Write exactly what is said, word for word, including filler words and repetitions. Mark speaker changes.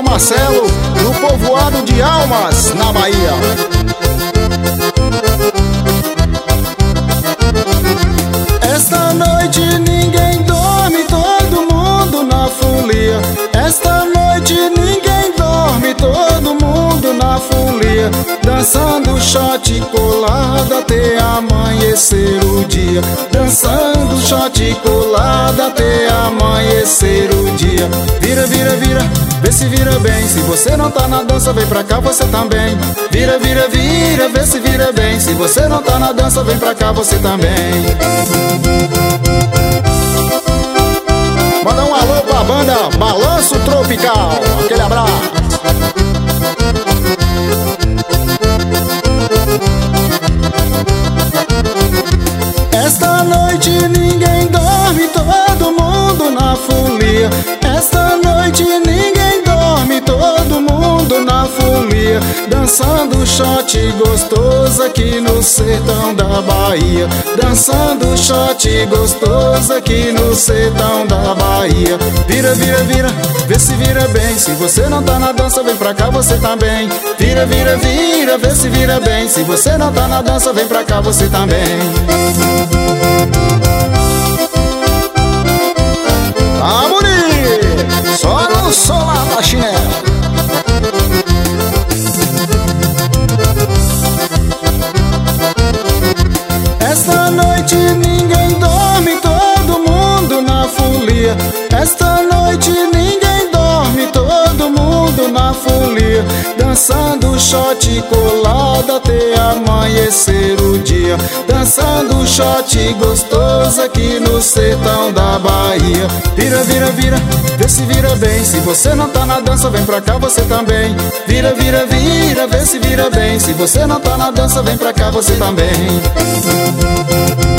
Speaker 1: Marcelo, no povoado de Almas, na Bahia.
Speaker 2: Esta noite ninguém dorme, todo mundo na folia. Esta noite ninguém dorme, todo mundo na folia. Dançando shot colado até amanhecer o dia. Dançando shot colado até amanhecer o dia. Vira, vira, vira, vê se vira bem. Se você não tá na dança, vem pra cá, você também. Vira, vira, vira, vê se vira bem. Se você não tá na dança, vem pra cá, você também.
Speaker 1: Manda um alô pra banda Balanço Tropical. Aquele abraço.
Speaker 2: Esta noite ninguém dorme, todo mundo na folia. Esta noite ninguém dorme, todo mundo na folia. Dançando shot gostoso aqui no sertão da Bahia. Dançando shot gostoso aqui no sertão da Bahia. Vira, vira, vira, vê se vira bem. Se você não tá na dança, vem pra cá, você também. Vira, vira, vira, vê se vira bem. Se você não tá na dança, vem pra cá, você também.
Speaker 1: Ah, bonito! Só no solar da chinela.
Speaker 2: Esta noite ninguém dorme, todo mundo na folia. Esta noite ninguém dorme, todo mundo na folia. Dançando shot colado até amanhecer o dia. Dançando shot gostoso aqui no sertão da Bahia. Vira, vira, vira, vê se vira bem. Se você não tá na dança, vem pra cá, você também. Vira, vira, vira, vê se vira bem. Se você não tá na dança, vem pra cá, você também.